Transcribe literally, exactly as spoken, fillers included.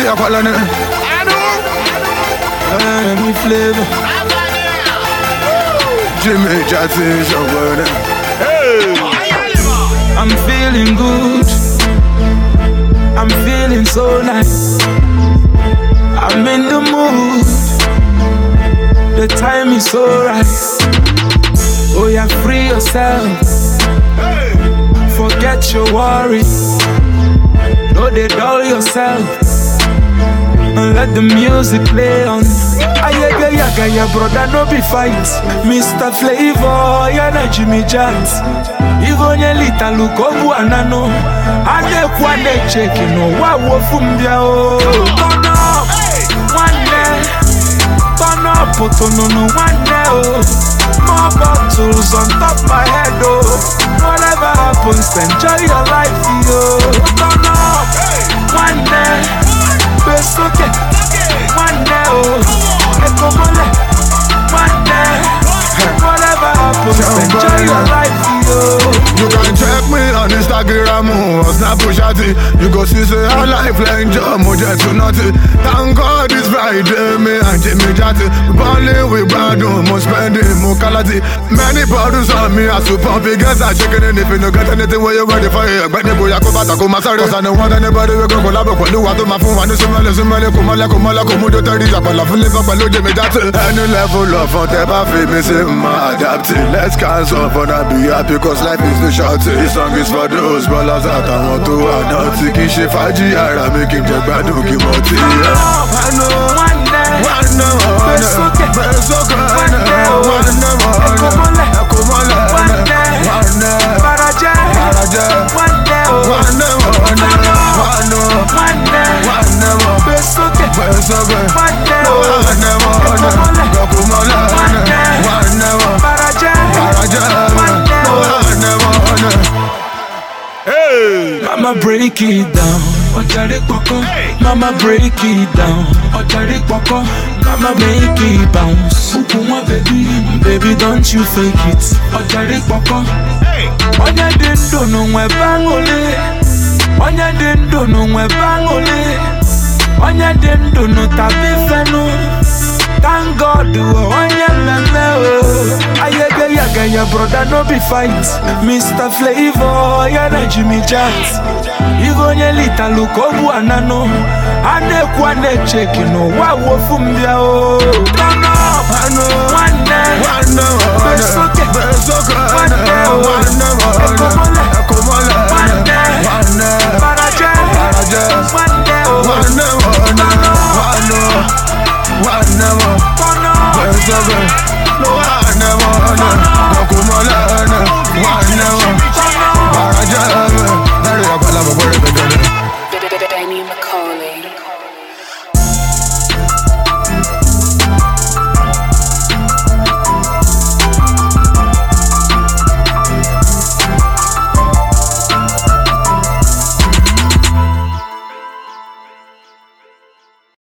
a call on it. I know. Me flavor. Jimmy Jackson, your word. Hey. I'm feeling good. I'm feeling so nice. I'm in the mood. The time is so right. Oh yeah, free yourself. Forget your worries. No, they dull yourself. And let the music play on. Ayaga yaga ya brother, no be fight. Mister Flavor, ya na Jimmy Jazz. Ivonye lita lukobu anano. Ade kwa ne cheki no wa wofumbia o. Turn up, one day. Turn up, no no one day oh. More bottles on top my head oh. Whatever happens, enjoy your life yo. Turn up, one day. Best okay, one day oh. Echo mole, one day. Whatever happens, enjoy your life yo. You can check me on Instagram or Snapchat. You go see say how life like job, moja to nothing. Thank God it's Friday, me and Jimmy Jatty. We balling, we bad, more spending, more quality. Many bottles on me, I super big guys are checking in. If you don't get anything where you're ready for it, but the boy I come back, I come back. Cause I don't want anybody to go collab, but you want to my phone, and the smell is smell, come on, come on, come on, the thirties, I love live up, I love Jimmy Jatty. Any level of whatever famous in my adapting. Let's cancel for not be happy, cause life is the short. This song is for those ballers that I want to announce. Kishi Faji, I make him just bad, don't give up. I know, one day, one day, it's okay, it's okay, one day, one day, one day, one day, Baraja, Baraja, one day, one day, one day, one day, one day, it's okay, it's okay, one day, one day, one day, one day, Baraja, Baraja, one day, one day, one day. Hey, Mama break it down. Ojari Poko, Mama break it down. Ojari Poko, Mama make it bounce. Ukuma baby, baby don't you fake it. Ojari Poko, Onya dendo no mwe bangole. Onya dendo no mwe bangole. Onya dendo no tabi fenu. Thank God, oh, Onya meme oh. Ayaga yaga ya brother no be fight. Mister Flavor, ya na Jimmy Jazz. Ivonye lita lukobu anano. Ane kwa ne cheki no wa wofumbia oh. Turn up, one day, one day, it's okay, it's okay, one day, one day,